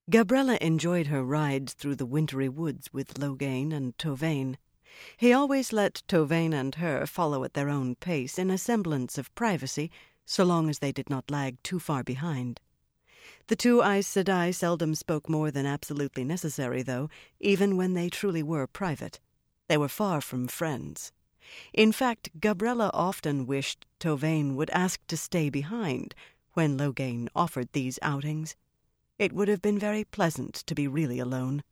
Gabrella enjoyed her rides through the wintry woods with Loghain and Tovann. He always let Tovann and her follow at their own pace in a semblance of privacy, so long as they did not lag too far behind. The two Aes Sedai seldom spoke more than absolutely necessary, though, even when they truly were private. They were far from friends. In fact, Gabrella often wished Tovann would ask to stay behind when Loghain offered these outings. It would have been very pleasant to be really alone.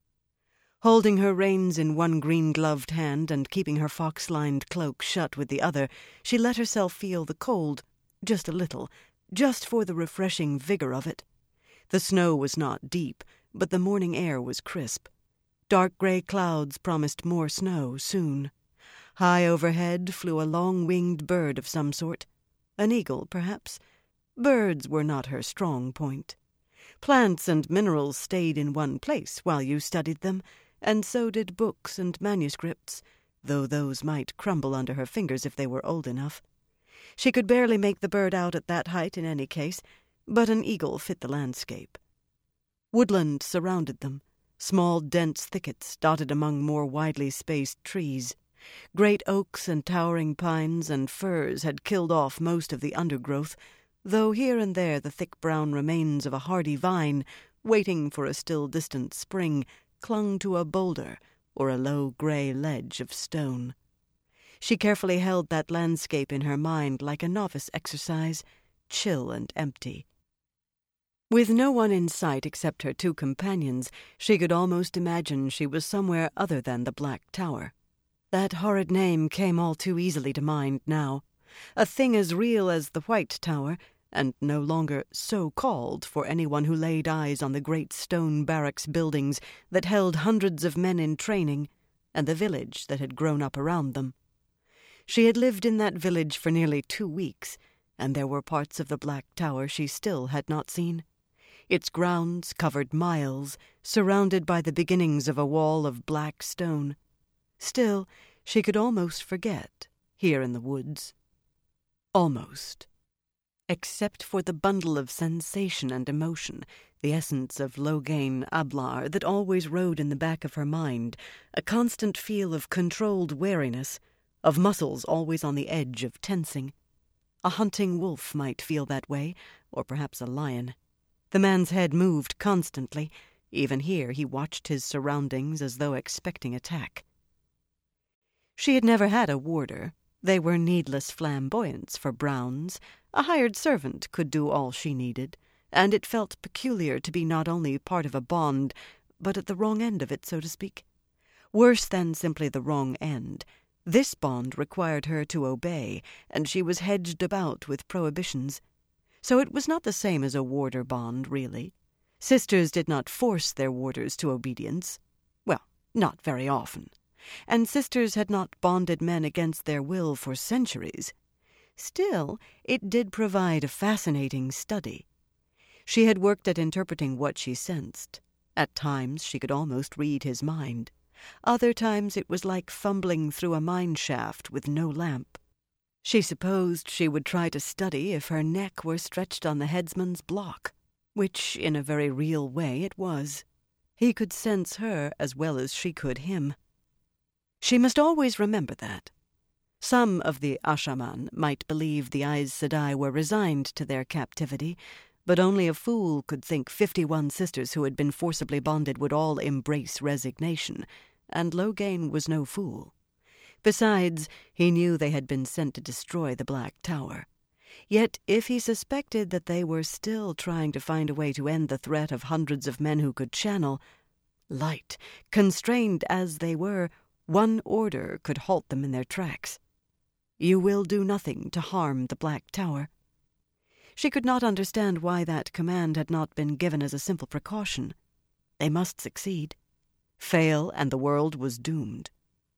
Holding her reins in one green-gloved hand and keeping her fox-lined cloak shut with the other, she let herself feel the cold, just a little, just for the refreshing vigor of it. The snow was not deep, but the morning air was crisp. Dark gray clouds promised more snow soon. High overhead flew a long-winged bird of some sort. An eagle, perhaps. Birds were not her strong point. Plants and minerals stayed in one place while you studied them, and so did books and manuscripts, though those might crumble under her fingers if they were old enough. She could barely make the bird out at that height in any case, but an eagle fit the landscape. Woodland surrounded them, small dense thickets dotted among more widely spaced trees. Great oaks and towering pines and firs had killed off most of the undergrowth, though here and there the thick brown remains of a hardy vine, waiting for a still distant spring, clung to a boulder or a low gray ledge of stone. She carefully held that landscape in her mind like a novice exercise, chill and empty. With no one in sight except her two companions, she could almost imagine she was somewhere other than the Black Tower. That horrid name came all too easily to mind now. A thing as real as the White Tower, and no longer so-called for anyone who laid eyes on the great stone barracks buildings that held hundreds of men in training, and the village that had grown up around them. She had lived in that village for nearly 2 weeks, and there were parts of the Black Tower she still had not seen. Its grounds covered miles, surrounded by the beginnings of a wall of black stone. Still, she could almost forget, here in the woods. Almost. Except for the bundle of sensation and emotion, the essence of Loghain Ablar that always rode in the back of her mind, a constant feel of controlled wariness, of muscles always on the edge of tensing. A hunting wolf might feel that way, or perhaps a lion. The man's head moved constantly. Even here he watched his surroundings as though expecting attack. She had never had a warder. They were needless flamboyants for Browns. A hired servant could do all she needed, and it felt peculiar to be not only part of a bond, but at the wrong end of it, so to speak. Worse than simply the wrong end. This bond required her to obey, and she was hedged about with prohibitions. So it was not the same as a warder bond, really. Sisters did not force their warders to obedience. Well, not very often. And sisters had not bonded men against their will for centuries. Still, it did provide a fascinating study. She had worked at interpreting what she sensed. At times she could almost read his mind. Other times it was like fumbling through a mine shaft with no lamp. She supposed she would try to study if her neck were stretched on the headsman's block, which in a very real way it was. He could sense her as well as she could him. She must always remember that. Some of the Ashaman might believe the Aes Sedai were resigned to their captivity, but only a fool could think 51 sisters who had been forcibly bonded would all embrace resignation, and Loghain was no fool. Besides, he knew they had been sent to destroy the Black Tower. Yet if he suspected that they were still trying to find a way to end the threat of hundreds of men who could channel light, constrained as they were, one order could halt them in their tracks. You will do nothing to harm the Black Tower. She could not understand why that command had not been given as a simple precaution. They must succeed. Fail, and the world was doomed.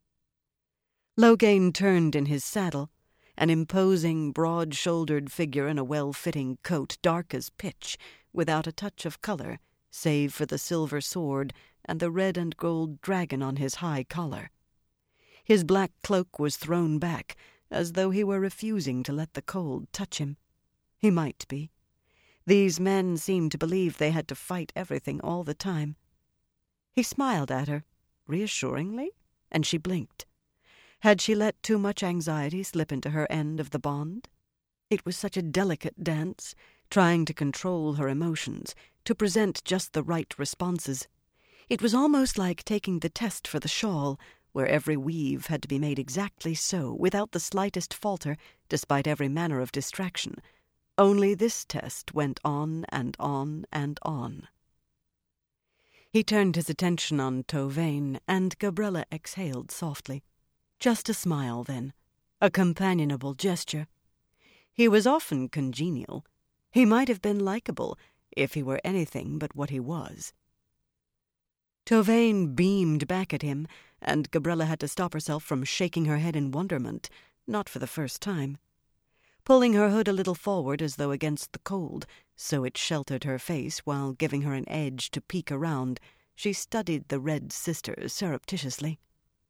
Loghain turned in his saddle, an imposing, broad-shouldered figure in a well-fitting coat dark as pitch, without a touch of color, save for the silver sword and the red and gold dragon on his high collar. His black cloak was thrown back, as though he were refusing to let the cold touch him. He might be. These men seemed to believe they had to fight everything all the time. He smiled at her, reassuringly, and she blinked. Had she let too much anxiety slip into her end of the bond? It was such a delicate dance, trying to control her emotions, to present just the right responses. It was almost like taking the test for the shawl, where every weave had to be made exactly so, without the slightest falter, despite every manner of distraction. Only this test went on and on and on. He turned his attention on Tovane, and Gabriella exhaled softly. Just a smile, then. A companionable gesture. He was often congenial. He might have been likable, if he were anything but what he was. Tovane beamed back at him, and Gabriella had to stop herself from shaking her head in wonderment, not for the first time. Pulling her hood a little forward as though against the cold, so it sheltered her face while giving her an edge to peek around, she studied the Red Sisters surreptitiously.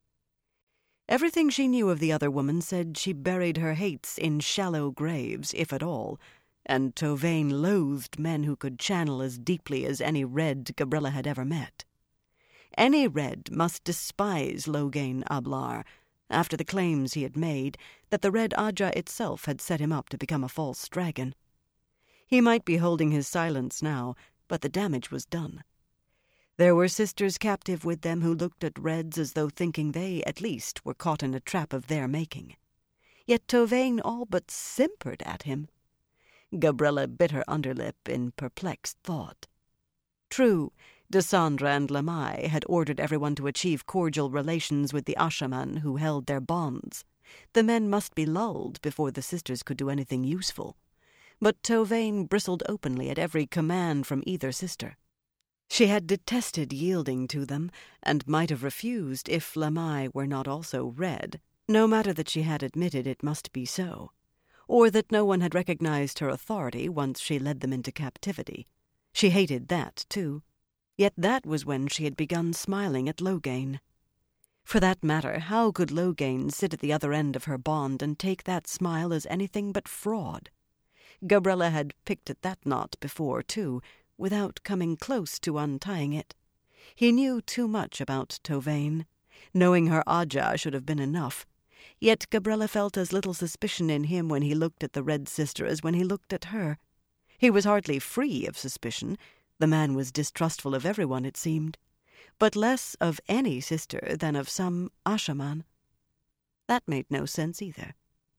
Everything she knew of the other woman said she buried her hates in shallow graves, if at all, and Tovane loathed men who could channel as deeply as any Red Gabriella had ever met. Any Red must despise Logain Ablar, after the claims he had made that the Red Ajah itself had set him up to become a false dragon. He might be holding his silence now, but the damage was done. There were sisters captive with them who looked at Reds as though thinking they, at least, were caught in a trap of their making. Yet Tovane all but simpered at him. Gabriella bit her underlip in perplexed thought. True, Desandra and Lamai had ordered everyone to achieve cordial relations with the Ashaman who held their bonds. The men must be lulled before the sisters could do anything useful. But Tovane bristled openly at every command from either sister. She had detested yielding to them, and might have refused if Lamai were not also Red, no matter that she had admitted it must be so, or that no one had recognized her authority once she led them into captivity. She hated that, too. Yet that was when she had begun smiling at Logain. For that matter, how could Logain sit at the other end of her bond and take that smile as anything but fraud? Gabriella had picked at that knot before, too, without coming close to untying it. He knew too much about Tovane. Knowing her Ajah should have been enough. Yet Gabriella felt as little suspicion in him when he looked at the Red Sister as when he looked at her. He was hardly free of suspicion. The man was distrustful of everyone, it seemed, but less of any sister than of some Ashaman. That made no sense either.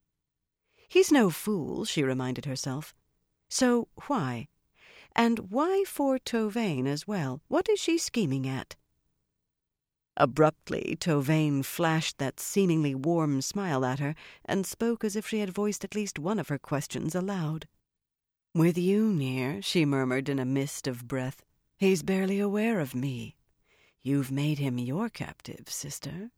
He's no fool, she reminded herself. So why? And why for Tovane as well? What is she scheming at? Abruptly, Tovane flashed that seemingly warm smile at her and spoke as if she had voiced at least one of her questions aloud. "With you near," she murmured in a mist of breath, "he's barely aware of me. You've made him your captive, sister."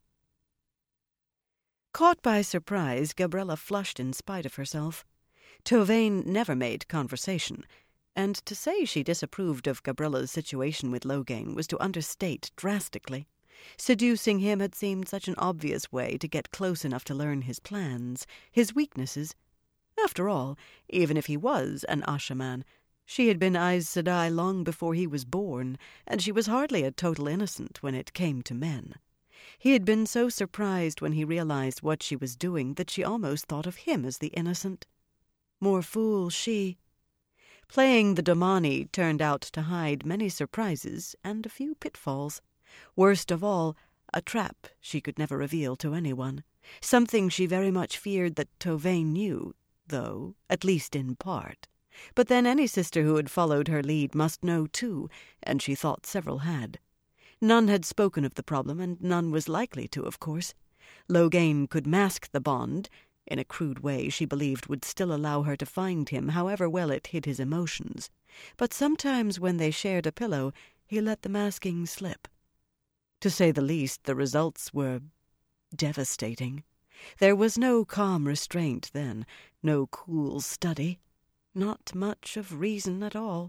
Caught by surprise, Gabriella flushed in spite of herself. Tovane never made conversation, and to say she disapproved of Gabriella's situation with Logain was to understate drastically. Seducing him had seemed such an obvious way to get close enough to learn his plans, his weaknesses. After all, even if he was an Ashaman, she had been Aes Sedai long before he was born, and she was hardly a total innocent when it came to men. He had been so surprised when he realized what she was doing that she almost thought of him as the innocent. More fool she. Playing the Domani turned out to hide many surprises and a few pitfalls. Worst of all, a trap she could never reveal to anyone. Something she very much feared that Tovane knew, though, at least in part. But then any sister who had followed her lead must know too, and she thought several had. None had spoken of the problem, and none was likely to, of course. Logain could mask the bond, in a crude way she believed would still allow her to find him, however well it hid his emotions. But sometimes when they shared a pillow, he let the masking slip. To say the least, the results were devastating. There was no calm restraint then, no cool study, not much of reason at all.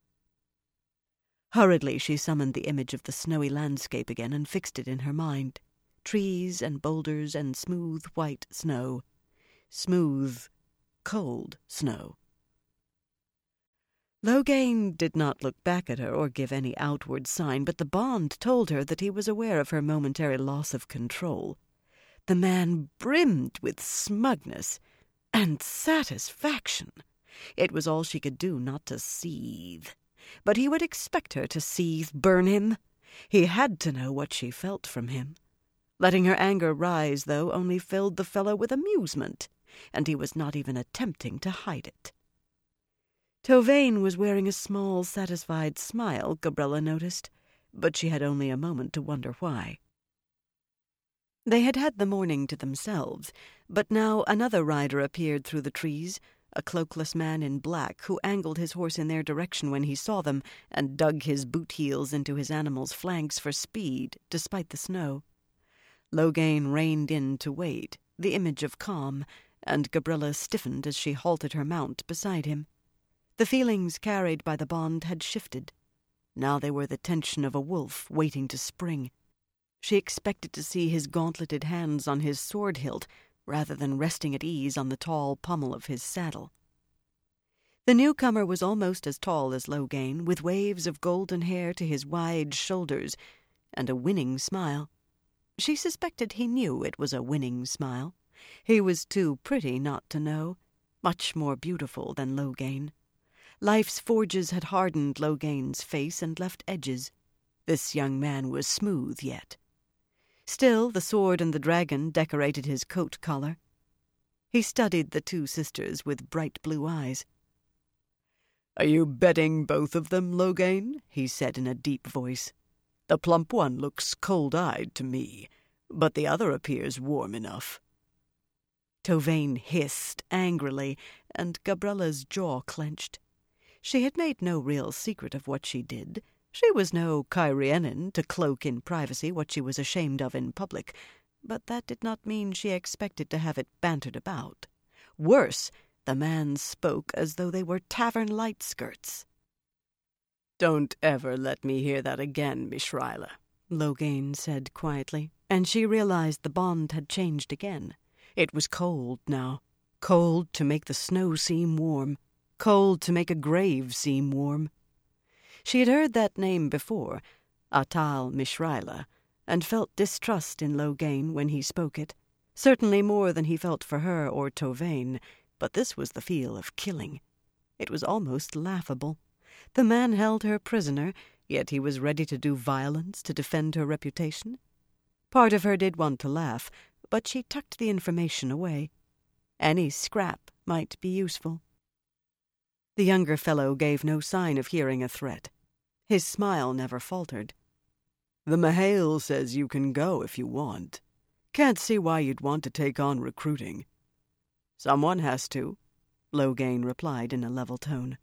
Hurriedly she summoned the image of the snowy landscape again and fixed it in her mind. Trees and boulders and smooth white snow. Smooth, cold snow. Loghain did not look back at her or give any outward sign, but the bond told her that he was aware of her momentary loss of control. The man brimmed with smugness and satisfaction. It was all she could do not to seethe. But he would expect her to seethe, burn him. He had to know what she felt from him. Letting her anger rise, though, only filled the fellow with amusement, and he was not even attempting to hide it. Tovann was wearing a small, satisfied smile, Gabriella noticed, but she had only a moment to wonder why. They had had the morning to themselves, but now another rider appeared through the trees, a cloakless man in black who angled his horse in their direction when he saw them and dug his boot heels into his animal's flanks for speed, despite the snow. Loghain reined in to wait, the image of calm, and Gabriella stiffened as she halted her mount beside him. The feelings carried by the bond had shifted. Now they were the tension of a wolf waiting to spring. She expected to see his gauntleted hands on his sword hilt rather than resting at ease on the tall pommel of his saddle. The newcomer was almost as tall as Loghain, with waves of golden hair to his wide shoulders and a winning smile. She suspected he knew it was a winning smile. He was too pretty not to know, much more beautiful than Loghain. Life's forges had hardened Loghain's face and left edges. This young man was smooth yet. Still, the sword and the dragon decorated his coat collar. He studied the two sisters with bright blue eyes. "Are you betting both of them, Loghain?" he said in a deep voice. "The plump one looks cold-eyed to me, but the other appears warm enough." Tovann hissed angrily, and Gabriella's jaw clenched. She had made no real secret of what she did. She was no Cairhienin to cloak in privacy what she was ashamed of in public, but that did not mean she expected to have it bantered about. Worse, the man spoke as though they were tavern light-skirts. "Don't ever let me hear that again, Mishraila," Loghain said quietly, and she realized the bond had changed again. It was cold now, cold to make the snow seem warm, cold to make a grave seem warm. She had heard that name before, Atal Mishraila, and felt distrust in Loghain when he spoke it, certainly more than he felt for her or Tovann, but this was the feel of killing. It was almost laughable. The man held her prisoner, yet he was ready to do violence to defend her reputation. Part of her did want to laugh, but she tucked the information away. Any scrap might be useful. The younger fellow gave no sign of hearing a threat. His smile never faltered. "The Mahail says you can go if you want. Can't see why you'd want to take on recruiting." "Someone has to," Loghain replied in a level tone.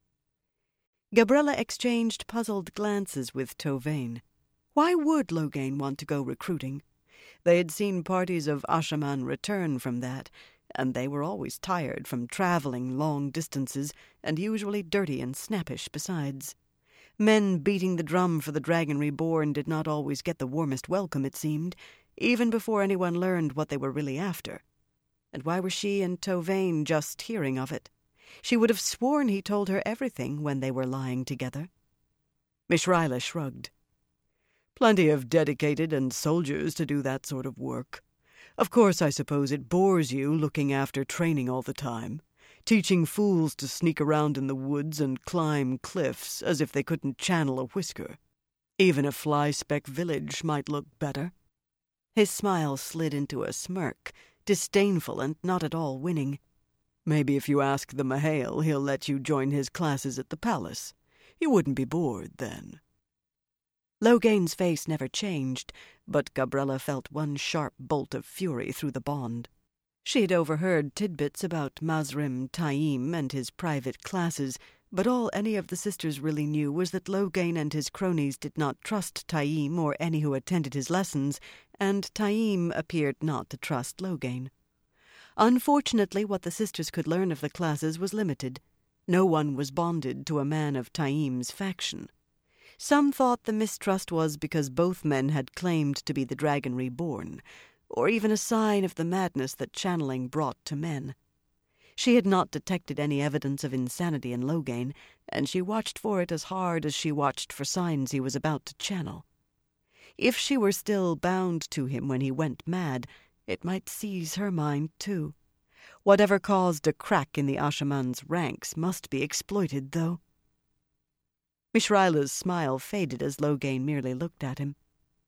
Gabriella exchanged puzzled glances with Tovann. Why would Loghain want to go recruiting? They had seen parties of Ashaman return from that, and they were always tired from traveling long distances, and usually dirty and snappish besides. Men beating the drum for the Dragon Reborn did not always get the warmest welcome, it seemed, even before anyone learned what they were really after. And why were she and Tovann just hearing of it? She would have sworn he told her everything when they were lying together. Mishraila shrugged. "Plenty of dedicated and soldiers to do that sort of work. Of course, I suppose it bores you looking after training all the time, teaching fools to sneak around in the woods and climb cliffs as if they couldn't channel a whisker. Even a fly-speck village might look better." His smile slid into a smirk, disdainful and not at all winning. "Maybe if you ask the Mahail, he'll let you join his classes at the palace. You wouldn't be bored then." Loghain's face never changed, but Gabriella felt one sharp bolt of fury through the bond. She had overheard tidbits about Mazrim Taim and his private classes, but all any of the sisters really knew was that Loghain and his cronies did not trust Taim or any who attended his lessons, and Taim appeared not to trust Loghain. Unfortunately, what the sisters could learn of the classes was limited. No one was bonded to a man of Taim's faction. Some thought the mistrust was because both men had claimed to be the Dragon Reborn, or even a sign of the madness that channeling brought to men. She had not detected any evidence of insanity in Loghain, and she watched for it as hard as she watched for signs he was about to channel. If she were still bound to him when he went mad, it might seize her mind too. Whatever caused a crack in the Ashaman's ranks must be exploited, though. Mishrila's smile faded as Loghain merely looked at him.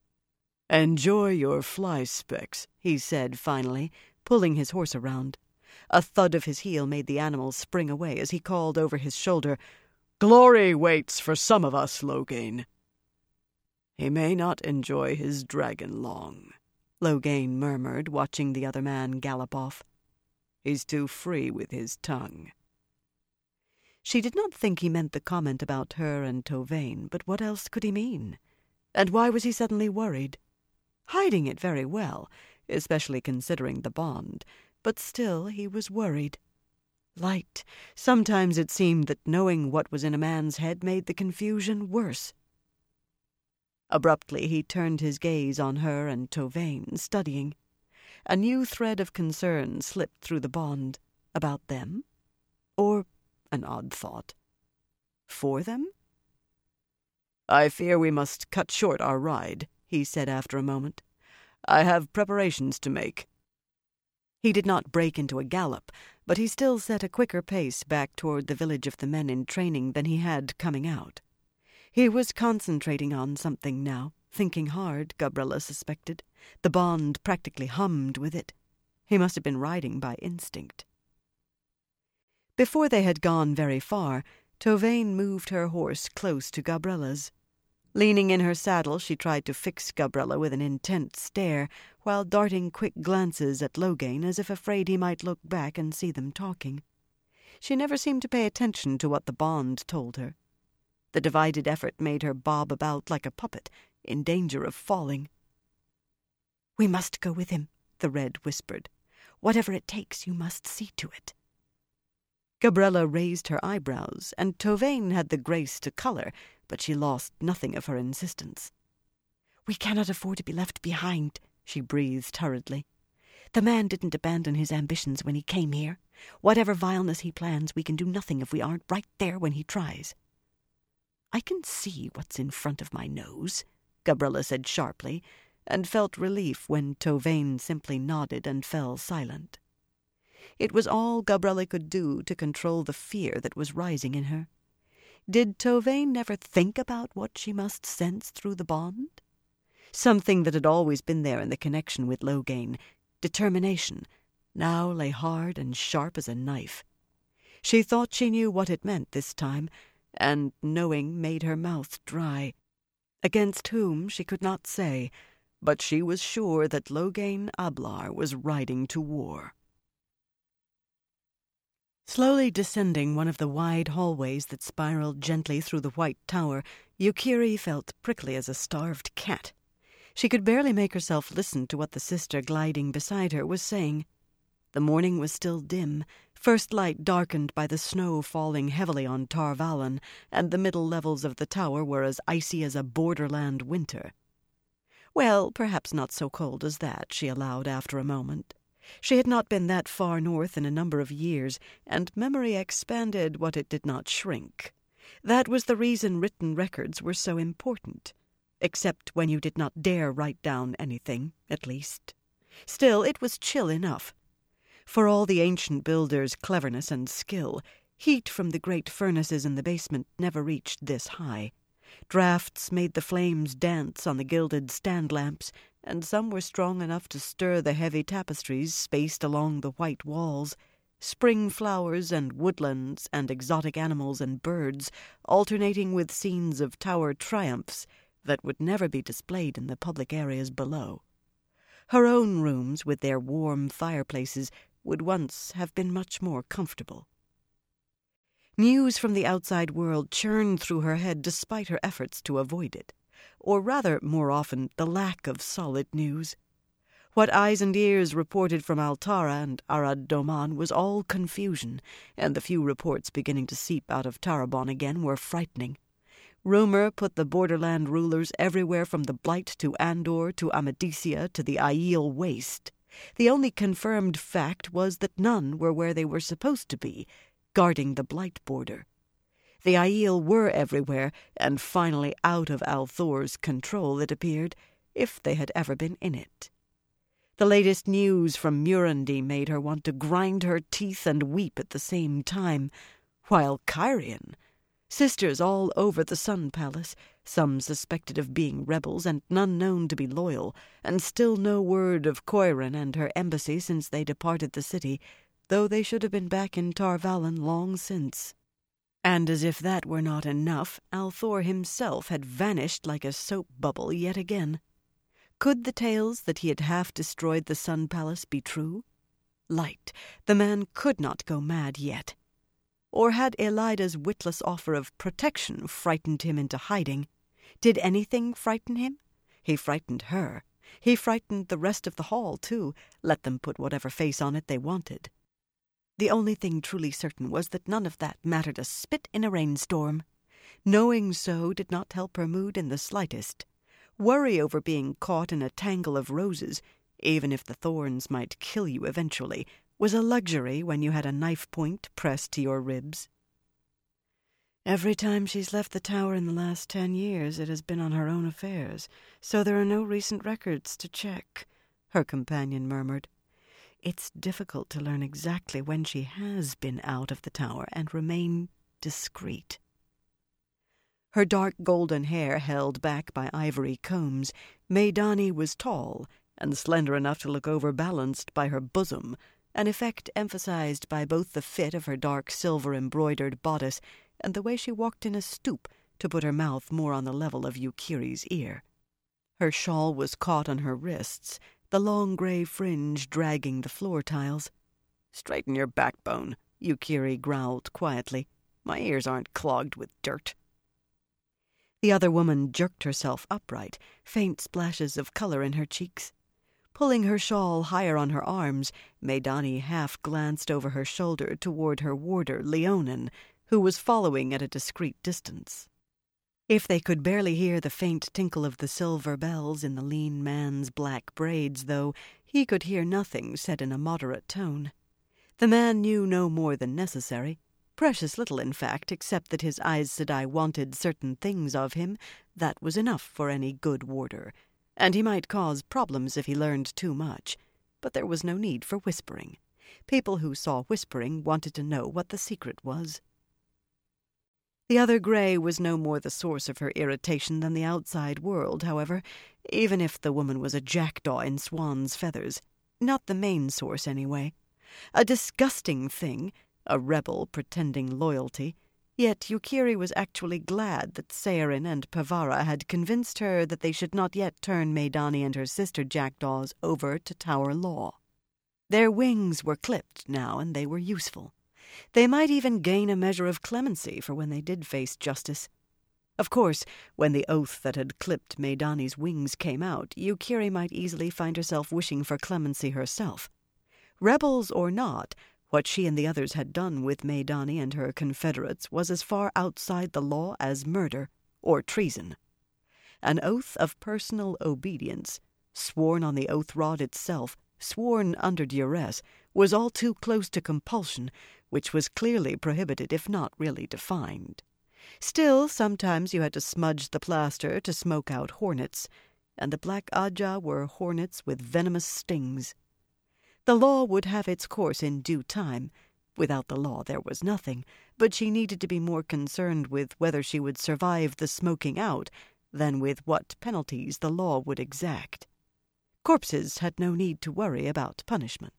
"Enjoy your fly specks," he said finally, pulling his horse around. A thud of his heel made the animal spring away as he called over his shoulder, "Glory waits for some of us, Loghain." "He may not enjoy his dragon long," Loghain murmured, watching the other man gallop off. "He's too free with his tongue." She did not think he meant the comment about her and Tovann, but what else could he mean? And why was he suddenly worried? Hiding it very well, especially considering the bond, but still he was worried. Light. Sometimes it seemed that knowing what was in a man's head made the confusion worse. Abruptly he turned his gaze on her and Tovann, studying. A new thread of concern slipped through the bond. About them? Or, an odd thought, for them? "I fear we must cut short our ride," he said after a moment. "I have preparations to make." He did not break into a gallop, but he still set a quicker pace back toward the village of the men in training than he had coming out. He was concentrating on something now, thinking hard, Gabrella suspected. The bond practically hummed with it. He must have been riding by instinct. Before they had gone very far, Tovann moved her horse close to Gabrella's. Leaning in her saddle, she tried to fix Gabrella with an intent stare, while darting quick glances at Loghain as if afraid he might look back and see them talking. She never seemed to pay attention to what the bond told her. The divided effort made her bob about like a puppet, in danger of falling. "We must go with him," the Red whispered. "Whatever it takes, you must see to it." Gabrella raised her eyebrows, and Tovann had the grace to colour, but she lost nothing of her insistence. "We cannot afford to be left behind," she breathed hurriedly. "The man didn't abandon his ambitions when he came here. Whatever vileness he plans, we can do nothing if we aren't right there when he tries." "I can see what's in front of my nose," Gabrella said sharply, and felt relief when Tovann simply nodded and fell silent. It was all Gabrella could do to control the fear that was rising in her. Did Tovann never think about what she must sense through the bond? Something that had always been there in the connection with Loghain, determination, now lay hard and sharp as a knife. She thought she knew what it meant this time, and knowing made her mouth dry. Against whom she could not say, but she was sure that Loghain Ablar was riding to war. Slowly descending one of the wide hallways that spiraled gently through the White Tower, Yukiri felt prickly as a starved cat. She could barely make herself listen to what the sister gliding beside her was saying. The morning was still dim, first light darkened by the snow falling heavily on Tar Valon, and the middle levels of the tower were as icy as a borderland winter. Well, perhaps not so cold as that, she allowed after a moment. She had not been that far north in a number of years, and memory expanded what it did not shrink. That was the reason written records were so important, except when you did not dare write down anything, at least. Still, it was chill enough. For all the ancient builders' cleverness and skill, heat from the great furnaces in the basement never reached this high. Drafts made the flames dance on the gilded stand lamps, and some were strong enough to stir the heavy tapestries spaced along the white walls. Spring flowers and woodlands and exotic animals and birds, alternating with scenes of tower triumphs that would never be displayed in the public areas below. Her own rooms, with their warm fireplaces, would once have been much more comfortable. News from the outside world churned through her head despite her efforts to avoid it, or rather, more often, the lack of solid news. What eyes and ears reported from Altara and Arad Doman was all confusion, and the few reports beginning to seep out of Tarabon again were frightening. Rumor put the borderland rulers everywhere from the Blight to Andor to Amadisia to the Aiel Waste. The only confirmed fact was that none were where they were supposed to be, guarding the Blight border. The Aiel were everywhere, and finally out of Althor's control, it appeared, if they had ever been in it. The latest news from Murundi made her want to grind her teeth and weep at the same time, while Cairhien, sisters all over the Sun Palace, some suspected of being rebels and none known to be loyal, and still no word of Coirin and her embassy since they departed the city, though they should have been back in Tar Valon long since. And as if that were not enough, Althor himself had vanished like a soap bubble yet again. Could the tales that he had half destroyed the Sun Palace be true? Light, the man could not go mad yet. Or had Elida's witless offer of protection frightened him into hiding? Did anything frighten him? He frightened her. He frightened the rest of the hall, too, let them put whatever face on it they wanted. The only thing truly certain was that none of that mattered a spit in a rainstorm. Knowing so did not help her mood in the slightest. Worry over being caught in a tangle of roses, even if the thorns might kill you eventually, was a luxury when you had a knife point pressed to your ribs. Every time she's left the tower in the last 10 years, it has been on her own affairs, so there are no recent records to check, her companion murmured. It's difficult to learn exactly when she has been out of the tower and remain discreet. Her dark golden hair held back by ivory combs, Maidani was tall and slender enough to look overbalanced by her bosom, an effect emphasized by both the fit of her dark silver-embroidered bodice and the way she walked in a stoop to put her mouth more on the level of Yukiri's ear. Her shawl was caught on her wrists, the long gray fringe dragging the floor tiles. "Straighten your backbone," Yukiri growled quietly. "My ears aren't clogged with dirt." The other woman jerked herself upright, faint splashes of color in her cheeks. Pulling her shawl higher on her arms, Maidani half glanced over her shoulder toward her warder, Leonin, who was following at a discreet distance. If they could barely hear the faint tinkle of the silver bells in the lean man's black braids, though, he could hear nothing said in a moderate tone. The man knew no more than necessary. Precious little, in fact, except that his Aes Sedai wanted certain things of him. That was enough for any good warder, and he might cause problems if he learned too much. But there was no need for whispering. People who saw whispering wanted to know what the secret was. The other grey was no more the source of her irritation than the outside world, however, even if the woman was a jackdaw in swan's feathers. Not the main source, anyway. A disgusting thing, a rebel pretending loyalty, yet Yukiri was actually glad that Saorin and Pavara had convinced her that they should not yet turn Maidani and her sister jackdaws over to Tower Law. Their wings were clipped now, and they were useful. They might even gain a measure of clemency for when they did face justice. Of course, when the oath that had clipped Maidani's wings came out, Yukiri might easily find herself wishing for clemency herself. Rebels or not, what she and the others had done with Maidani and her confederates was as far outside the law as murder or treason. An oath of personal obedience, sworn on the oath rod itself, sworn under duress, was all too close to compulsion, which was clearly prohibited if not really defined. Still, sometimes you had to smudge the plaster to smoke out hornets, and the Black Ajah were hornets with venomous stings. The law would have its course in due time. Without the law there was nothing, but she needed to be more concerned with whether she would survive the smoking out than with what penalties the law would exact. Corpses had no need to worry about punishment.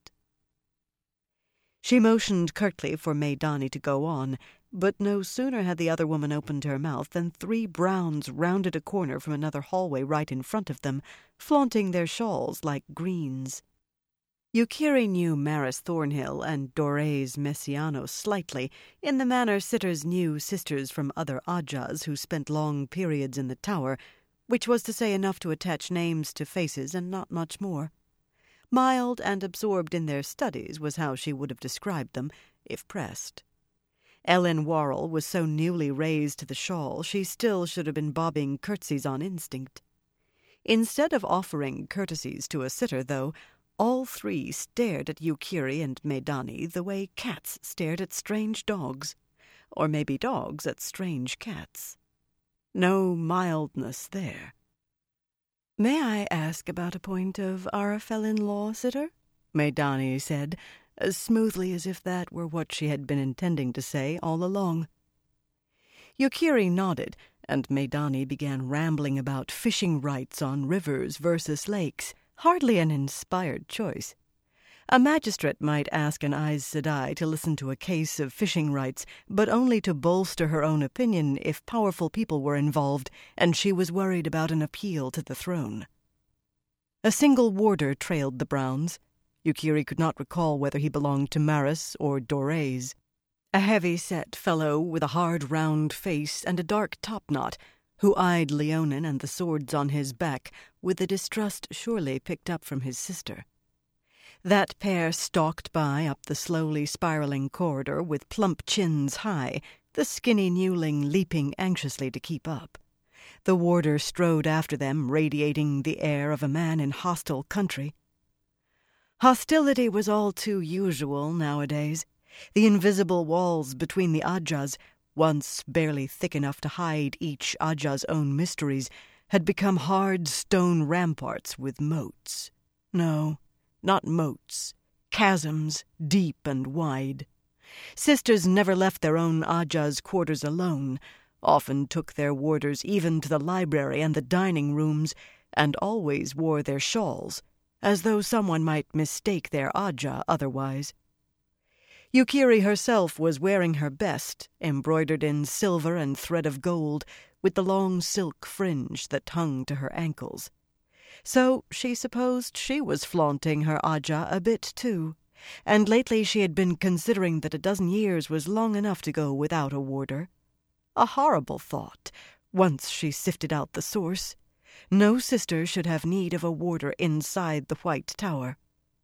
She motioned curtly for Maidani to go on, but no sooner had the other woman opened her mouth than 3 Browns rounded a corner from another hallway right in front of them, flaunting their shawls like greens. Yukiri knew Maris Thornhill and Dorés Messiano slightly, in the manner sitters knew sisters from other Ajahs who spent long periods in the tower, which was to say enough to attach names to faces and not much more. Mild and absorbed in their studies was how she would have described them, if pressed. Ellen Worrell was so newly raised to the shawl she still should have been bobbing curtsies on instinct. Instead of offering courtesies to a sitter, though, All three stared at Yukiri and Medani the way cats stared at strange dogs, or maybe dogs at strange cats. No mildness there. "May I ask about a point of Arafel-in-law, Sitter?" Medani said, as smoothly as if that were what she had been intending to say all along. Yukiri nodded, and Medani began rambling about fishing rights on rivers versus lakes, hardly an inspired choice. A magistrate might ask an Aes Sedai to listen to a case of fishing rights, but only to bolster her own opinion if powerful people were involved and she was worried about an appeal to the throne. A single warder trailed the Browns. Yukiri could not recall whether he belonged to Maris or Dorés. A heavy-set fellow with a hard, round face and a dark topknot, who eyed Leonin and the swords on his back with the distrust surely picked up from his sister. That pair stalked by up the slowly spiraling corridor with plump chins high, the skinny newling leaping anxiously to keep up. The warder strode after them, radiating the air of a man in hostile country. Hostility was all too usual nowadays. The invisible walls between the Ajahs, once barely thick enough to hide each Ajah's own mysteries, had become hard stone ramparts with moats. No, not moats. Chasms, deep and wide. Sisters never left their own Ajah's quarters alone, often took their warders even to the library and the dining rooms, and always wore their shawls, as though someone might mistake their Ajah otherwise. Yukiri herself was wearing her best, embroidered in silver and thread of gold, with the long silk fringe that hung to her ankles. So she supposed she was flaunting her Ajah a bit too, and lately she had been considering that a dozen years was long enough to go without a warder. A horrible thought, once she sifted out the source. No sister should have need of a warder inside the White Tower.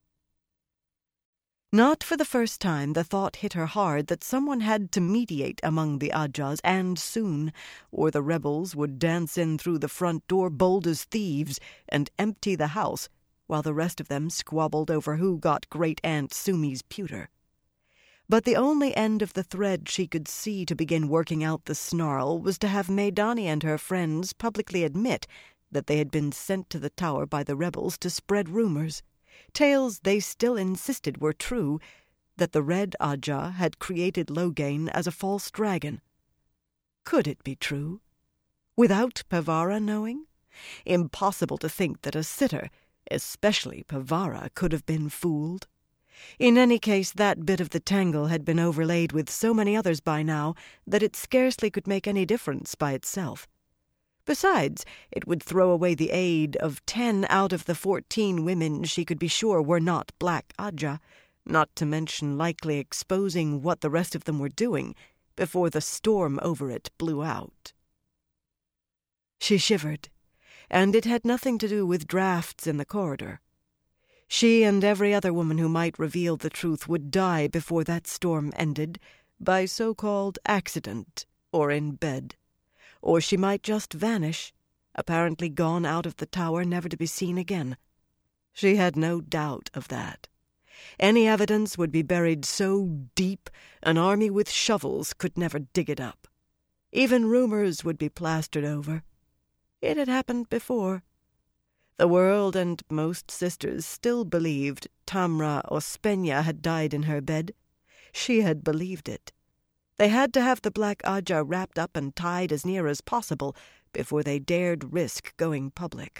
Not for the first time the thought hit her hard that someone had to mediate among the Ajahs, and soon, or the rebels would dance in through the front door bold as thieves and empty the house, while the rest of them squabbled over who got Great Aunt Sumi's pewter. But the only end of the thread she could see to begin working out the snarl was to have Medani and her friends publicly admit that they had been sent to the tower by the rebels to spread rumors. Tales they still insisted were true, that the Red Ajah had created Loghain as a false dragon. Could it be true? Without Pevara knowing? Impossible to think that a sitter, especially Pevara, could have been fooled. In any case, that bit of the tangle had been overlaid with so many others by now that it scarcely could make any difference by itself. Besides, it would throw away the aid of 10 out of the 14 women she could be sure were not Black Ajah, not to mention likely exposing what the rest of them were doing before the storm over it blew out. She shivered, and it had nothing to do with drafts in the corridor. She and every other woman who might reveal the truth would die before that storm ended, by so-called accident or in bed. Or she might just vanish, apparently gone out of the tower never to be seen again. She had no doubt of that. Any evidence would be buried so deep an army with shovels could never dig it up. Even rumors would be plastered over. It had happened before. The world and most sisters still believed Tamra Ospenya had died in her bed. She had believed it. They had to have the Black Ajah wrapped up and tied as near as possible before they dared risk going public.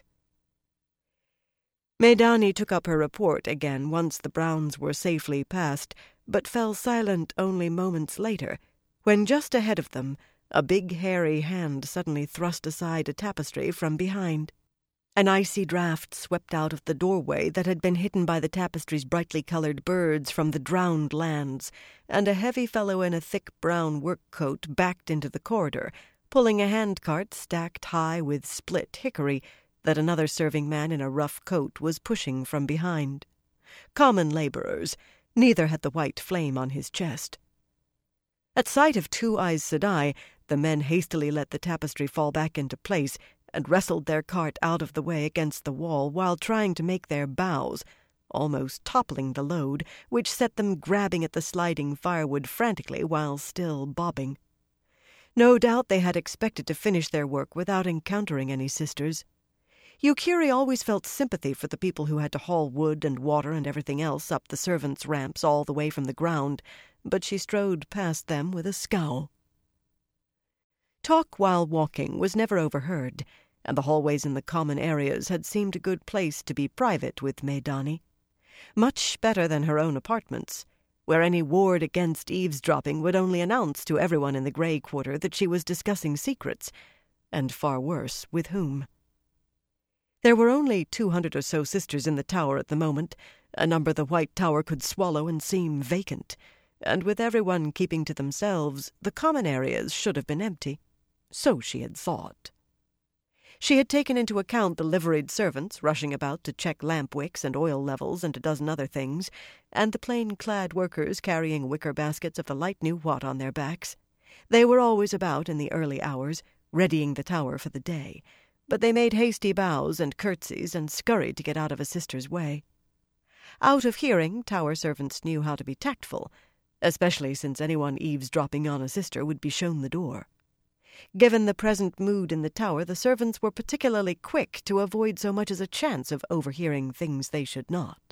Medani took up her report again once the Browns were safely past, but fell silent only moments later, when just ahead of them a big hairy hand suddenly thrust aside a tapestry from behind. An icy draught swept out of the doorway that had been hidden by the tapestry's brightly colored birds from the drowned lands, and a heavy fellow in a thick brown work coat backed into the corridor, pulling a handcart stacked high with split hickory that another serving man in a rough coat was pushing from behind. Common laborers, neither had the white flame on his chest. At sight of 2 Aes Sedai, the men hastily let the tapestry fall back into place and wrestled their cart out of the way against the wall while trying to make their bows, almost toppling the load, which set them grabbing at the sliding firewood frantically while still bobbing. No doubt they had expected to finish their work without encountering any sisters. Yukiri always felt sympathy for the people who had to haul wood and water and everything else up the servants' ramps all the way from the ground, but she strode past them with a scowl. Talk while walking was never overheard, and the hallways in the common areas had seemed a good place to be private with Maidani. Much better than her own apartments, where any ward against eavesdropping would only announce to everyone in the Grey Quarter that she was discussing secrets, and far worse, with whom. There were only 200 or so sisters in the tower at the moment, a number the White Tower could swallow and seem vacant, and with everyone keeping to themselves, the common areas should have been empty. So she had thought. She had taken into account the liveried servants rushing about to check lamp wicks and oil levels and a dozen other things, and the plain-clad workers carrying wicker baskets of the light knew what on their backs. They were always about in the early hours, readying the tower for the day, but they made hasty bows and curtsies and scurried to get out of a sister's way. Out of hearing, tower servants knew how to be tactful, especially since anyone eavesdropping on a sister would be shown the door. Given the present mood in the tower, the servants were particularly quick to avoid so much as a chance of overhearing things they should not.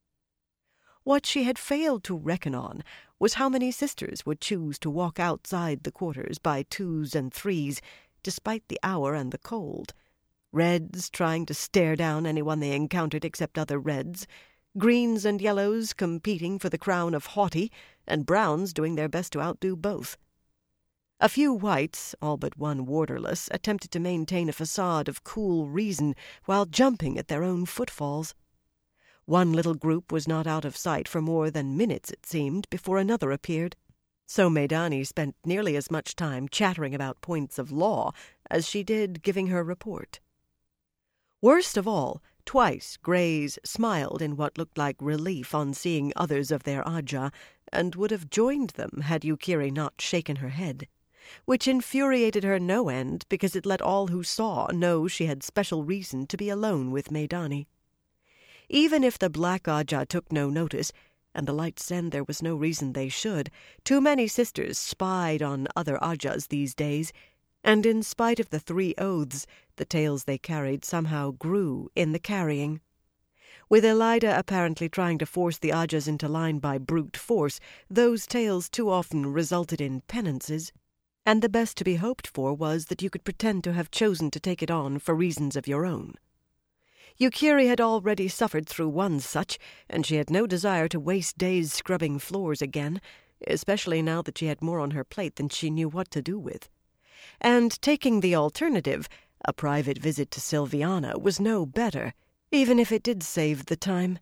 What she had failed to reckon on was how many sisters would choose to walk outside the quarters by twos and threes, despite the hour and the cold. Reds trying to stare down anyone they encountered except other reds, greens and yellows competing for the crown of haughty, and browns doing their best to outdo both. A few whites, all but one warderless, attempted to maintain a facade of cool reason while jumping at their own footfalls. One little group was not out of sight for more than minutes, it seemed, before another appeared. So Maidani spent nearly as much time chattering about points of law as she did giving her report. Worst of all, twice Greys smiled in what looked like relief on seeing others of their Ajah, and would have joined them had Yukiri not shaken her head, which infuriated her no end because it let all who saw know she had special reason to be alone with Maidani. Even if the Black Ajah took no notice, and the Light Sen there was no reason they should, too many sisters spied on other Ajahs these days, and in spite of the 3 oaths, the tales they carried somehow grew in the carrying. With Elida apparently trying to force the Ajahs into line by brute force, those tales too often resulted in penances, and the best to be hoped for was that you could pretend to have chosen to take it on for reasons of your own. Yukiri had already suffered through one such, and she had no desire to waste days scrubbing floors again, especially now that she had more on her plate than she knew what to do with. And taking the alternative, a private visit to Silviana, was no better, even if it did save the time.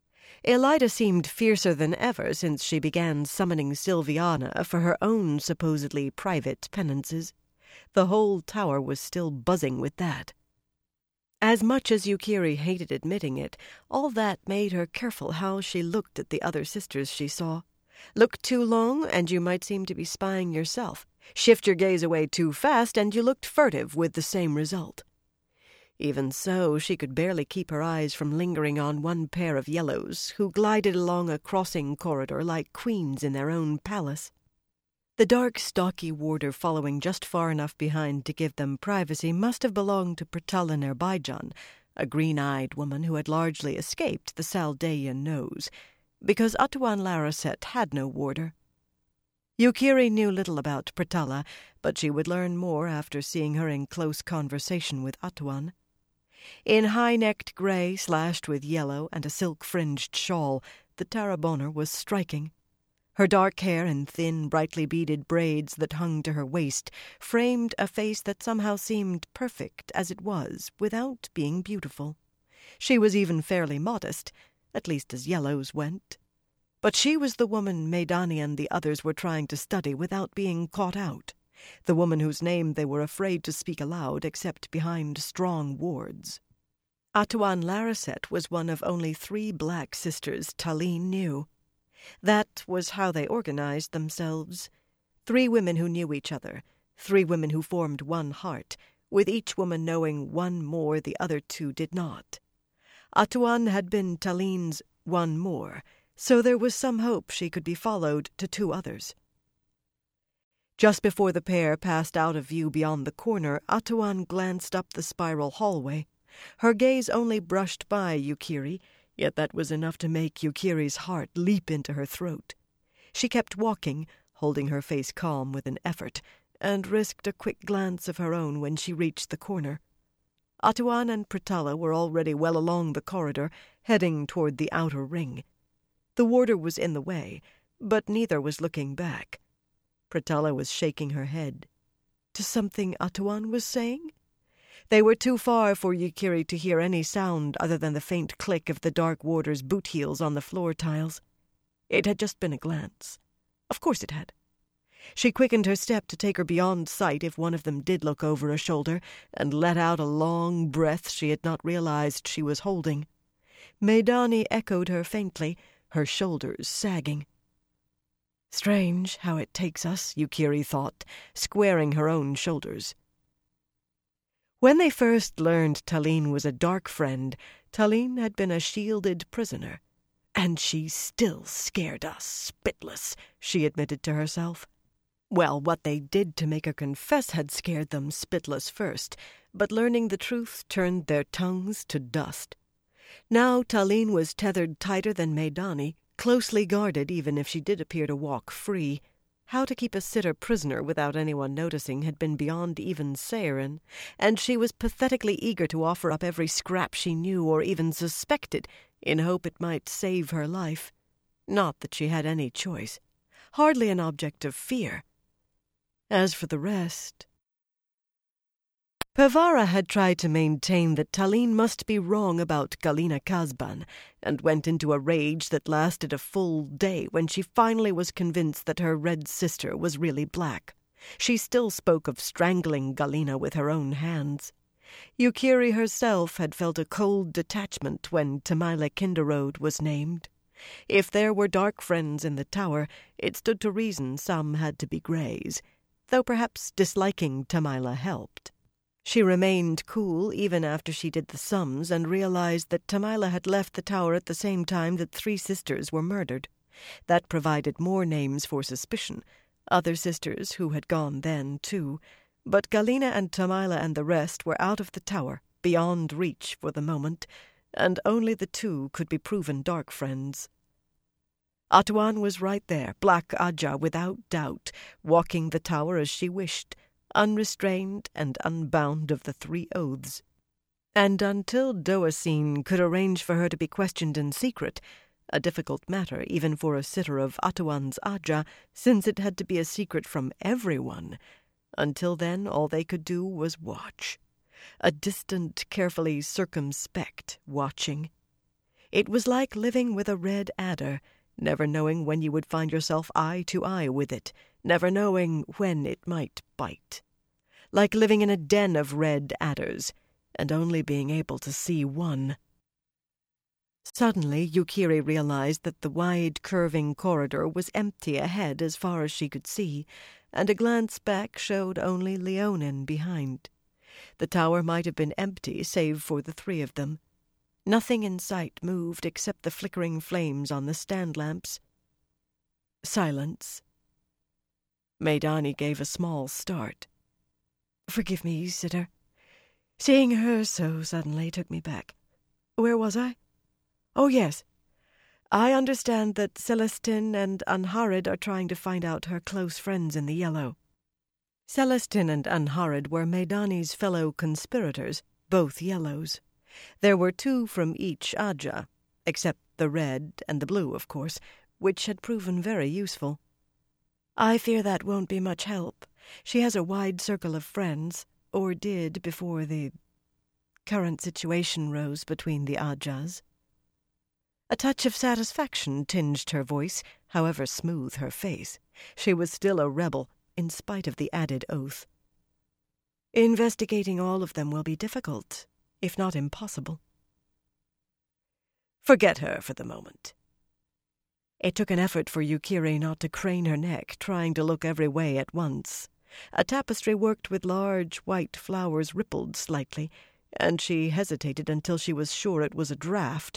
Elida seemed fiercer than ever since she began summoning Silviana for her own supposedly private penances. The whole tower was still buzzing with that. As much as Yukiri hated admitting it, all that made her careful how she looked at the other sisters she saw. Look too long, and you might seem to be spying yourself. Shift your gaze away too fast, and you looked furtive with the same result. Even so, she could barely keep her eyes from lingering on one pair of yellows, who glided along a crossing corridor like queens in their own palace. The dark, stocky warder following just far enough behind to give them privacy must have belonged to Pratala Nirbaijan, a green-eyed woman who had largely escaped the Saldean nose, because Atuan Laraset had no warder. Yukiri knew little about Pratala, but she would learn more after seeing her in close conversation with Atuan. In high-necked grey slashed with yellow and a silk-fringed shawl, the Tarabona was striking. Her dark hair and thin, brightly beaded braids that hung to her waist framed a face that somehow seemed perfect as it was, without being beautiful. She was even fairly modest, at least as yellows went. But she was the woman Maidani and the others were trying to study without being caught out, the woman whose name they were afraid to speak aloud except behind strong wards. Atuan Laraset was one of only 3 black sisters Taline knew. That was how they organized themselves. 3 women who knew each other, 3 women who formed one heart, with each woman knowing one more the other 2 did not. Atuan had been Taline's one more, so there was some hope she could be followed to 2 others. Just before the pair passed out of view beyond the corner, Atuan glanced up the spiral hallway. Her gaze only brushed by Yukiri, yet that was enough to make Yukiri's heart leap into her throat. She kept walking, holding her face calm with an effort, and risked a quick glance of her own when she reached the corner. Atuan and Pratala were already well along the corridor, heading toward the outer ring. The warder was in the way, but neither was looking back. Pratala was shaking her head. To something Atuan was saying? They were too far for Yukiri to hear any sound other than the faint click of the dark warder's boot heels on the floor tiles. It had just been a glance. Of course it had. She quickened her step to take her beyond sight if one of them did look over a shoulder, and let out a long breath she had not realized she was holding. Meidani echoed her faintly, her shoulders sagging. Strange how it takes us, Yukiri thought, squaring her own shoulders. When they first learned Talene was a dark friend, Talene had been a shielded prisoner. And she still scared us spitless, she admitted to herself. Well, what they did to make her confess had scared them spitless first, but learning the truth turned their tongues to dust. Now Talene was tethered tighter than Meidani, closely guarded even if she did appear to walk free. How to keep a sitter prisoner without anyone noticing had been beyond even Seirin, and she was pathetically eager to offer up every scrap she knew or even suspected in hope it might save her life. Not that she had any choice. Hardly an object of fear. As for the rest... Pavara had tried to maintain that Talene must be wrong about Galina Kazban, and went into a rage that lasted a full day when she finally was convinced that her red sister was really black. She still spoke of strangling Galina with her own hands. Yukiri herself had felt a cold detachment when Tamaila Kinderode was named. If there were dark friends in the tower, it stood to reason some had to be greys, though perhaps disliking Tamaila helped. She remained cool even after she did the sums and realized that Tamaila had left the tower at the same time that 3 sisters were murdered. That provided more names for suspicion, other sisters who had gone then, too. But Galina and Tamaila and the rest were out of the tower, beyond reach for the moment, and only the 2 could be proven dark friends. Atuan was right there, Black Aja without doubt, walking the tower as she wished, unrestrained and unbound of the 3 oaths. And until Doacine could arrange for her to be questioned in secret, a difficult matter even for a sitter of Atuan's Aja, since it had to be a secret from everyone, until then all they could do was watch. A distant, carefully circumspect watching. It was like living with a red adder, never knowing when you would find yourself eye to eye with it, never knowing when it might bite. Like living in a den of red adders, and only being able to see one. Suddenly, Yukiri realized that the wide, curving corridor was empty ahead as far as she could see, and a glance back showed only Leonin behind. The tower might have been empty save for the 3 of them. Nothing in sight moved except the flickering flames on the stand lamps. Silence. Meidani gave a small start. "Forgive me, sitter. Seeing her so suddenly took me back. Where was I? Oh, yes. I understand that Celestine and Anharid are trying to find out her close friends in the Yellow." Celestine and Anharid were Meidani's fellow conspirators, both Yellows. There were 2 from each Aja, except the red and the blue, of course, which had proven very useful. "I fear that won't be much help. She has a wide circle of friends, or did before the current situation rose between the Ajas." A touch of satisfaction tinged her voice, however smooth her face. She was still a rebel, in spite of the added oath. "Investigating all of them will be difficult, if not impossible." "Forget her for the moment." It took an effort for Yukiri not to crane her neck, trying to look every way at once. A tapestry worked with large white flowers rippled slightly, and she hesitated until she was sure it was a draft,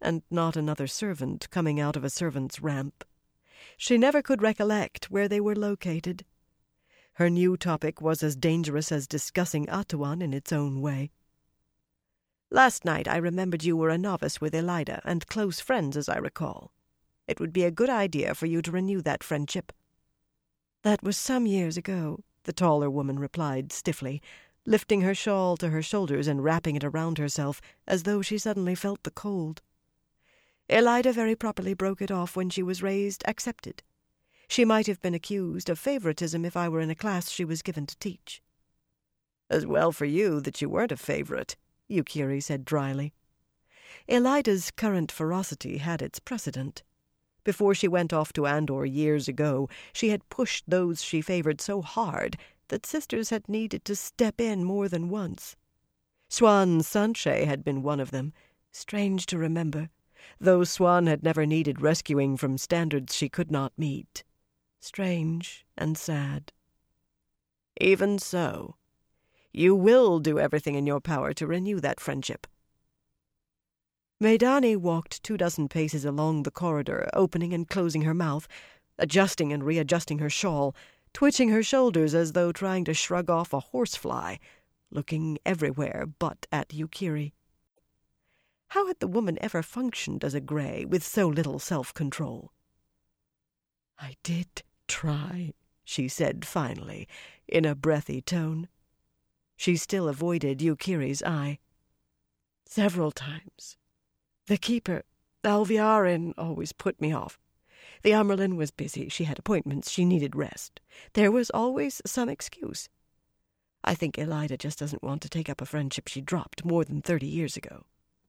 and not another servant coming out of a servant's ramp. She never could recollect where they were located. Her new topic was as dangerous as discussing Atuan in its own way. "Last night I remembered you were a novice with Elida, and close friends, as I recall. It would be a good idea for you to renew that friendship." "That was some years ago," the taller woman replied stiffly, lifting her shawl to her shoulders and wrapping it around herself as though she suddenly felt the cold. "Elida very properly broke it off when she was raised accepted. She might have been accused of favoritism if I were in a class she was given to teach." "As well for you that you weren't a favorite," Yukiri said dryly. Elida's current ferocity had its precedent. Before she went off to Andor years ago, she had pushed those she favored so hard that sisters had needed to step in more than once. Swan Sanche had been one of them. Strange to remember, though Swan had never needed rescuing from standards she could not meet. Strange and sad. "Even so, you will do everything in your power to renew that friendship." Maidani walked 24 paces along the corridor, opening and closing her mouth, adjusting and readjusting her shawl, twitching her shoulders as though trying to shrug off a horsefly, looking everywhere but at Yukiri. How had the woman ever functioned as a Grey with so little self-control? "I did try," she said finally, in a breathy tone. She still avoided Yukiri's eye. "Several times. The keeper, Alviarin, always put me off. The Amerlin was busy. She had appointments. She needed rest. There was always some excuse. I think Elida just doesn't want to take up a friendship she dropped more than 30 years ago."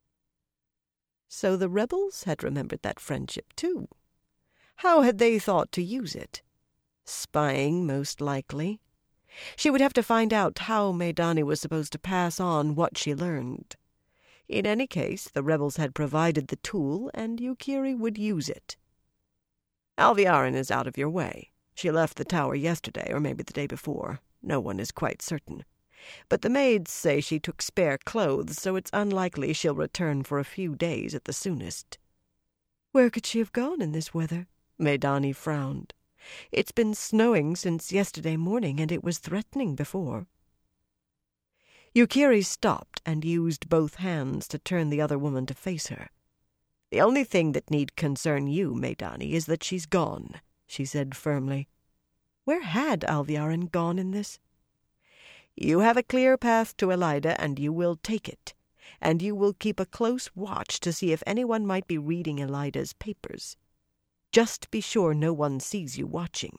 So the rebels had remembered that friendship, too. How had they thought to use it? Spying, most likely. She would have to find out how Maidani was supposed to pass on what she learned. In any case, the rebels had provided the tool, and Yukiri would use it. "Alviarin is out of your way. She left the tower yesterday, or maybe the day before. No one is quite certain. But the maids say she took spare clothes, so it's unlikely she'll return for a few days at the soonest." "Where could she have gone in this weather?" Maidani frowned. "It's been snowing since yesterday morning, and it was threatening before." Yukiri stopped and used both hands to turn the other woman to face her. "The only thing that need concern you, Maidani, is that she's gone," she said firmly. Where had Alviarin gone in this? "You have a clear path to Elida, and you will take it. And you will keep a close watch to see if anyone might be reading Elida's papers. Just be sure no one sees you watching."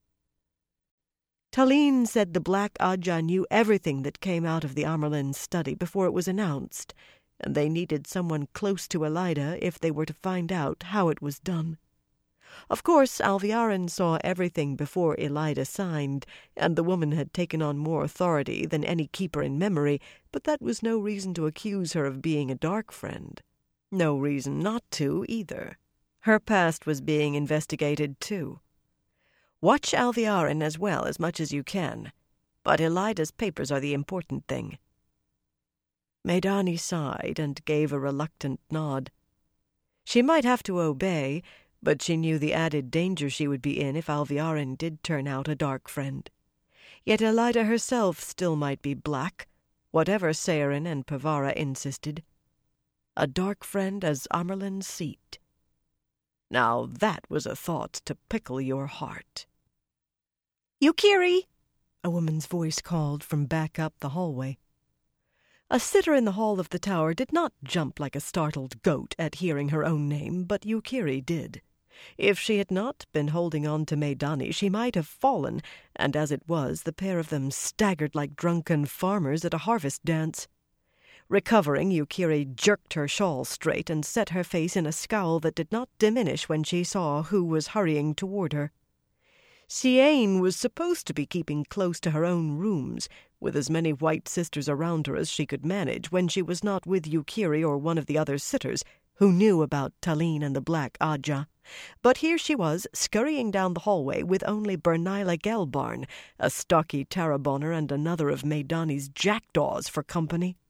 Talene said the Black Ajah knew everything that came out of the Amerlin's study before it was announced, and they needed someone close to Elida if they were to find out how it was done. Of course, Alviarin saw everything before Elida signed, and the woman had taken on more authority than any keeper in memory, but that was no reason to accuse her of being a dark friend. No reason not to, either. Her past was being investigated, too. Watch Alviarin as well as much as you can, but Elida's papers are the important thing. Maidani sighed and gave a reluctant nod. She might have to obey, but she knew the added danger she would be in if Alviarin did turn out a dark friend. Yet Elida herself still might be black, whatever Saorin and Pavara insisted. A dark friend as Amerlin's seat. Now that was a thought to pickle your heart. "Yukiri!" a woman's voice called from back up the hallway. A sitter in the hall of the tower did not jump like a startled goat at hearing her own name, but Yukiri did. If she had not been holding on to Maidani, she might have fallen, and as it was, the pair of them staggered like drunken farmers at a harvest dance. Recovering, Yukiri jerked her shawl straight and set her face in a scowl that did not diminish when she saw who was hurrying toward her. Siain was supposed to be keeping close to her own rooms, with as many white sisters around her as she could manage when she was not with Yukiri or one of the other sitters who knew about Talene and the Black Ajah. But here she was, scurrying down the hallway with only Bernila Gelbarn, a stocky Tarabonner, and another of Maidani's jackdaws for company.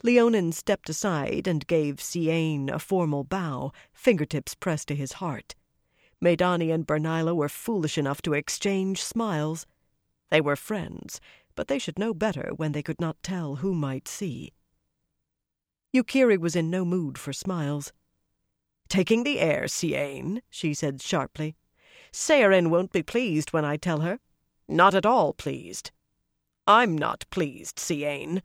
Leonin stepped aside and gave Siain a formal bow, fingertips pressed to his heart. Medani and Bernila were foolish enough to exchange smiles. They were friends, but they should know better when they could not tell who might see. Yukiri was in no mood for smiles. "Taking the air, Siain," she said sharply. "Saorin won't be pleased when I tell her. Not at all pleased. I'm not pleased, Siain."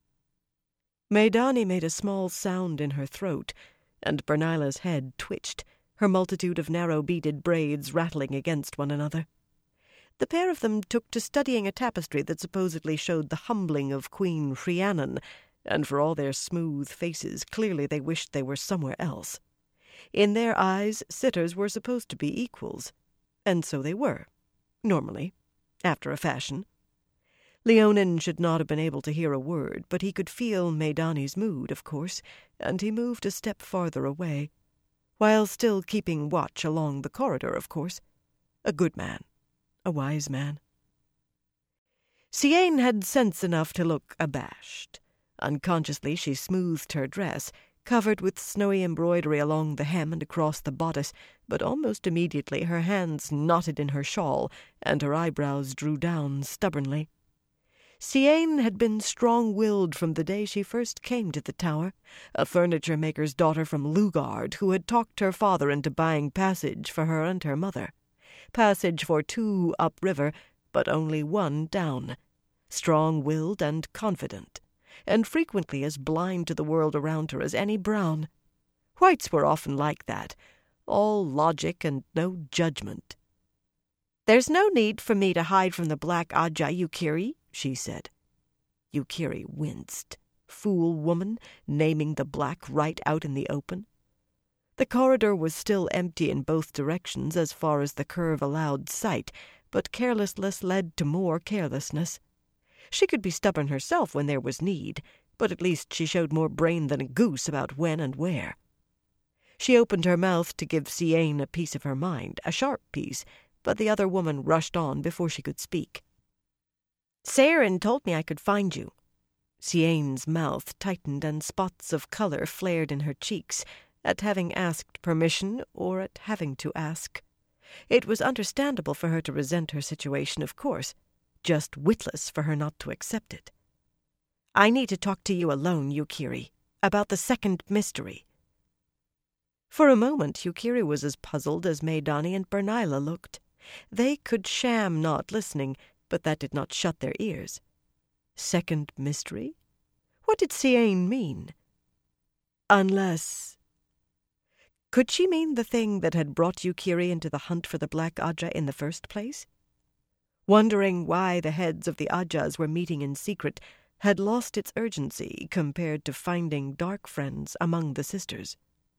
Medani made a small sound in her throat, and Bernila's head twitched, her multitude of narrow beaded braids rattling against one another. The pair of them took to studying a tapestry that supposedly showed the humbling of Queen Rhiannon, and for all their smooth faces, clearly they wished they were somewhere else. In their eyes, sitters were supposed to be equals, and so they were, normally, after a fashion. Leonin should not have been able to hear a word, but he could feel Medani's mood, of course, and he moved a step farther away, while still keeping watch along the corridor, of course. A good man, a wise man. Siain had sense enough to look abashed. Unconsciously she smoothed her dress, covered with snowy embroidery along the hem and across the bodice, but almost immediately her hands knotted in her shawl, and her eyebrows drew down stubbornly. Siain had been strong-willed from the day she first came to the tower, a furniture-maker's daughter from Lugard who had talked her father into buying passage for her and her mother. Passage for 2 upriver, but only 1 down. Strong-willed and confident, and frequently as blind to the world around her as any Brown. Whites were often like that, all logic and no judgment. "There's no need for me to hide from the Black Ajah, Yukiri," she said. Yukiri winced. Fool woman, naming the black right out in the open. The corridor was still empty in both directions as far as the curve allowed sight, but carelessness led to more carelessness. She could be stubborn herself when there was need, but at least she showed more brain than a goose about when and where. She opened her mouth to give Siain a piece of her mind, a sharp piece, but the other woman rushed on before she could speak. "Saorin told me I could find you." Siain's mouth tightened and spots of color flared in her cheeks, at having asked permission or at having to ask. It was understandable for her to resent her situation, of course, just witless for her not to accept it. "I need to talk to you alone, Yukiri, about the second mystery." For a moment Yukiri was as puzzled as Medani and Bernila looked. They could sham not listening, but that did not shut their ears. Second mystery? What did Siain mean? Unless... Could she mean the thing that had brought Yukiri into the hunt for the Black Ajah in the first place? Wondering why the heads of the Ajahs were meeting in secret had lost its urgency compared to finding dark friends among the sisters.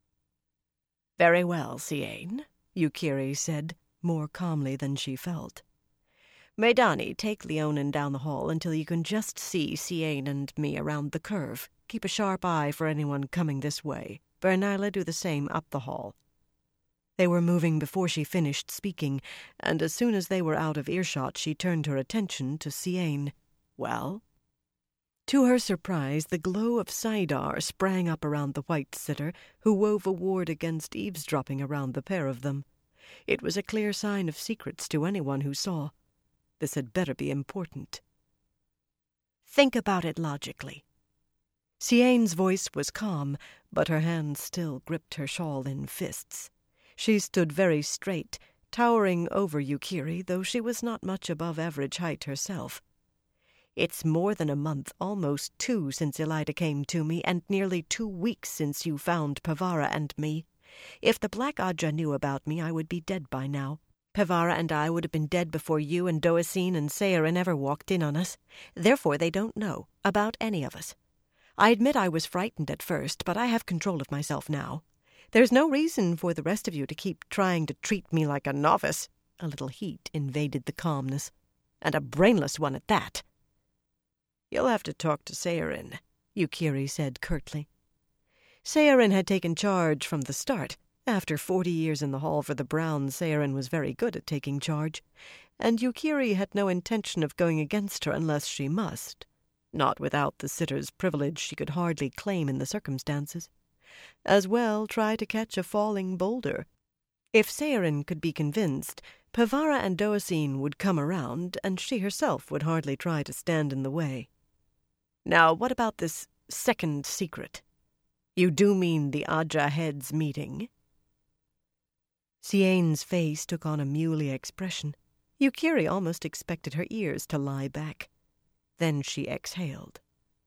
"Very well, Siain," Yukiri said, more calmly than she felt. "Medani, take Leonin down the hall until you can just see Siain and me around the curve. Keep a sharp eye for anyone coming this way. Bernila, do the same up the hall." They were moving before she finished speaking, and as soon as they were out of earshot she turned her attention to Siain. "Well?" To her surprise, the glow of Saidar sprang up around the white sitter, who wove a ward against eavesdropping around the pair of them. It was a clear sign of secrets to anyone who saw. This had better be important. "Think about it logically." Siain's voice was calm, but her hands still gripped her shawl in fists. She stood very straight, towering over Yukiri, though she was not much above average height herself. "It's more than a month, almost 2, since Elida came to me, and nearly 2 weeks since you found Pevara and me. If the Black Ajah knew about me, I would be dead by now. Pevara and I would have been dead before you and Doacine and Saorin ever walked in on us. Therefore they don't know about any of us. I admit I was frightened at first, but I have control of myself now. There's no reason for the rest of you to keep trying to treat me like a novice." A little heat invaded the calmness. "And a brainless one at that." "You'll have to talk to Saorin," Yukiri said curtly. Saorin had taken charge from the start. After 40 years in the hall for the Browns, Saorin was very good at taking charge, and Yukiri had no intention of going against her unless she must. not without the sitter's privilege she could hardly claim in the circumstances. As well try to catch a falling boulder. If Saorin could be convinced, Pevara and Doacine would come around, and she herself would hardly try to stand in the way. Now, what about this second secret? You do mean the Aja heads meeting? Siane's face took on a muley expression. Yukiri almost expected her ears to lie back. Then she exhaled.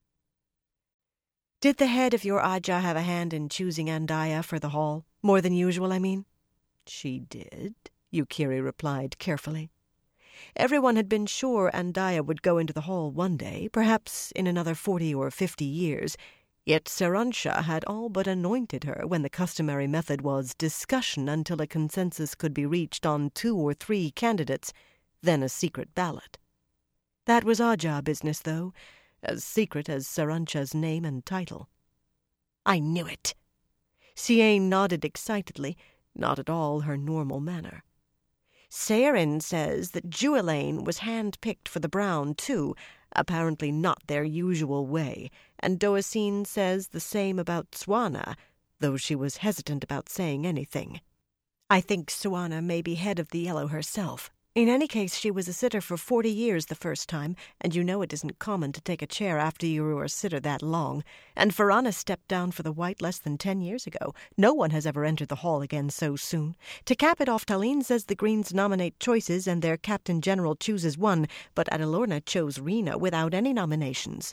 Did the head of your Aja have a hand in choosing Andaya for the hall? More than usual, I mean? She did, Yukiri replied carefully. Everyone had been sure Andaya would go into the hall one day, perhaps in another 40 or 50 years, yet Sarantia had all but anointed her when the customary method was discussion until a consensus could be reached on 2 or 3 candidates, then a secret ballot. That was Aja business, though, as secret as Sarantia's name and title. I knew it. Siane nodded excitedly, not at all her normal manner. Saorin says that Juelaine was hand-picked for the Brown, too, apparently not their usual way, and Doacine says the same about Swana, though she was hesitant about saying anything. I think Swana may be head of the Yellow herself. In any case, she was a sitter for 40 years the first time, and you know it isn't common to take a chair after you were a sitter that long, and Farana stepped down for the White less than 10 years ago. No one has ever entered the hall again so soon. To cap it off, Talene says the Greens nominate choices and their Captain General chooses one, but Adalorna chose Rena without any nominations.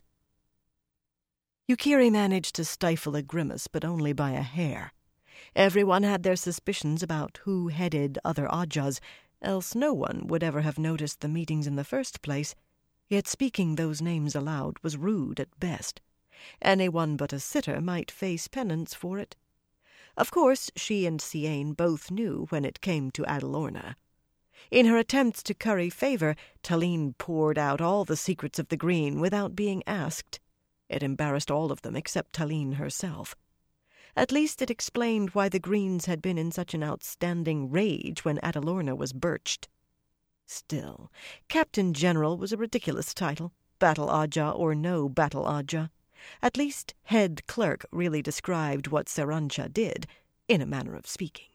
Yukiri managed to stifle a grimace, but only by a hair. Everyone had their suspicions about who headed other Ajas, else no one would ever have noticed the meetings in the first place, yet speaking those names aloud was rude at best. Anyone but a sitter might face penance for it. Of course, she and Siane both knew when it came to Adalorna. In her attempts to curry favor, Talene poured out all the secrets of the Green without being asked. It embarrassed all of them except Talene herself. At least it explained why the Greens had been in such an outstanding rage when Adalorna was birched. Still, Captain General was a ridiculous title, Battle Aja or no Battle Aja. At least head clerk really described what Sarantia did, in a manner of speaking.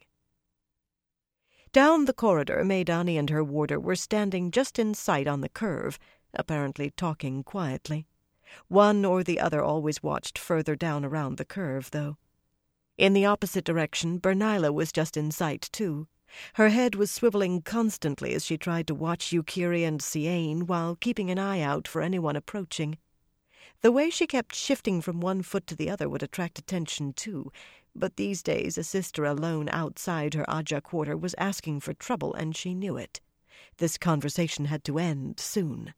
Down the corridor, Maidani and her warder were standing just in sight on the curve, apparently talking quietly. One or the other always watched further down around the curve, though. In the opposite direction, Bernila was just in sight, too. Her head was swiveling constantly as she tried to watch Yukiri and Siane while keeping an eye out for anyone approaching. The way she kept shifting from one foot to the other would attract attention, too, but these days a sister alone outside her Aja quarter was asking for trouble, and she knew it. This conversation had to end soon.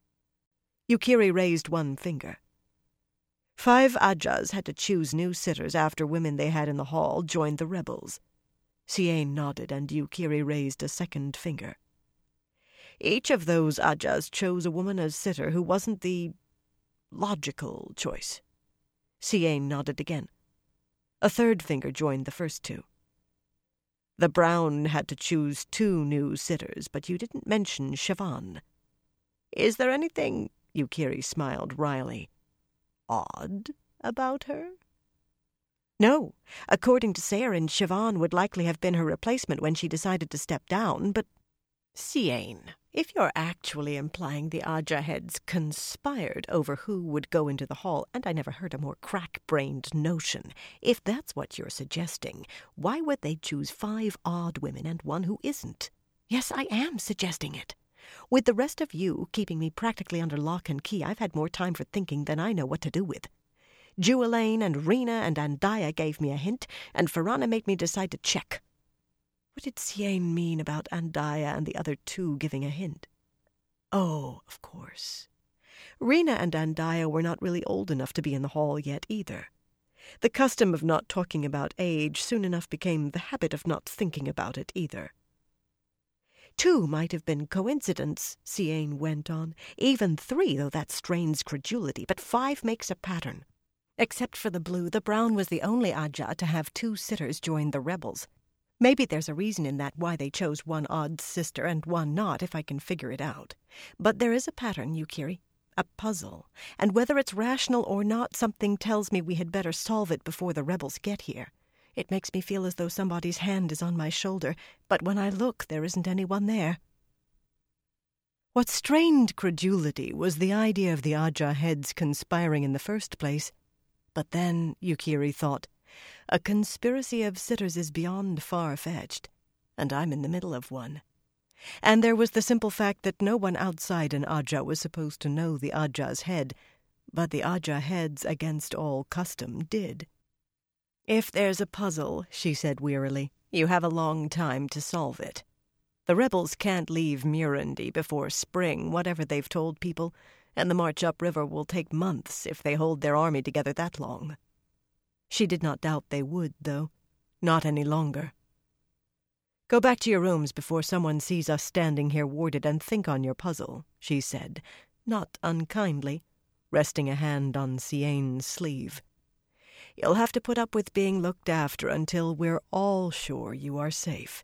Yukiri raised one finger. 5 Ajas had to choose new sitters after women they had in the hall joined the rebels. Siane nodded, and Yukiri raised a second finger. Each of those Ajas chose a woman as sitter who wasn't the logical choice. Siane nodded again. A third finger joined the first 2. The Brown had to choose 2 new sitters, but you didn't mention Siobhan. Is there anything, Yukiri smiled wryly, odd about her? No. According to Saorin, Siobhan would likely have been her replacement when she decided to step down, but Siane, if you're actually implying the Aja heads conspired over who would go into the hall, and I never heard a more crack-brained notion, if that's what you're suggesting, why would they choose 5 odd women and one who isn't? Yes, I am suggesting it. With the rest of you keeping me practically under lock and key, I've had more time for thinking than I know what to do with. Juelaine and Rena and Andaya gave me a hint, and Farana made me decide to check. What did Siane mean about Andaya and the other 2 giving a hint? Oh, of course. Rena and Andaya were not really old enough to be in the hall yet either. The custom of not talking about age soon enough became the habit of not thinking about it either. 2 might have been coincidence, Siane went on. Even 3, though that strains credulity, but 5 makes a pattern. Except for the Blue, the Brown was the only Aja to have 2 sitters join the rebels. Maybe there's a reason in that why they chose one odd sister and one not, if I can figure it out. But there is a pattern, Yukiri. A puzzle, and whether it's rational or not, something tells me we had better solve it before the rebels get here. It makes me feel as though somebody's hand is on my shoulder, but when I look, there isn't anyone there. What strained credulity was the idea of the Ajah heads conspiring in the first place. But then, Yukiri thought, a conspiracy of sitters is beyond far-fetched, and I'm in the middle of one. And there was the simple fact that no one outside an Ajah was supposed to know the Ajah's head, but the Ajah heads, against all custom, did. "If there's a puzzle," she said wearily, "you have a long time to solve it. The rebels can't leave Murundi before spring, whatever they've told people, and the march upriver will take months if they hold their army together that long." She did not doubt they would, though. Not any longer. "Go back to your rooms before someone sees us standing here warded and think on your puzzle," she said, not unkindly, resting a hand on Siane's sleeve. "You'll have to put up with being looked after until we're all sure you are safe."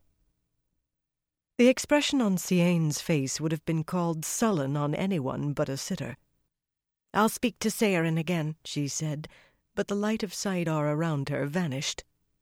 The expression on Siane's face would have been called sullen on anyone but a sitter. "I'll speak to Sayarin again," she said, but the light of Saidar around her vanished.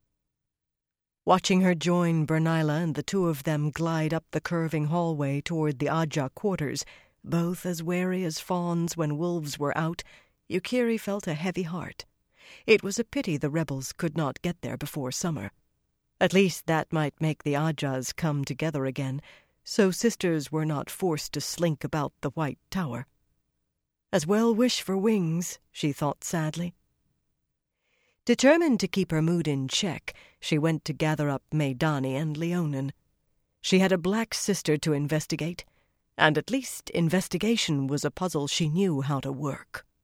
Watching her join Bernila and the two of them glide up the curving hallway toward the Ajah quarters, both as wary as fawns when wolves were out, Yukiri felt a heavy heart. It was a pity the rebels could not get there before summer. At least that might make the Ajahs come together again, so sisters were not forced to slink about the White Tower. As well wish for wings, she thought sadly. Determined to keep her mood in check, she went to gather up Meidani and Leonin. She had a black sister to investigate, and at least investigation was a puzzle she knew how to work.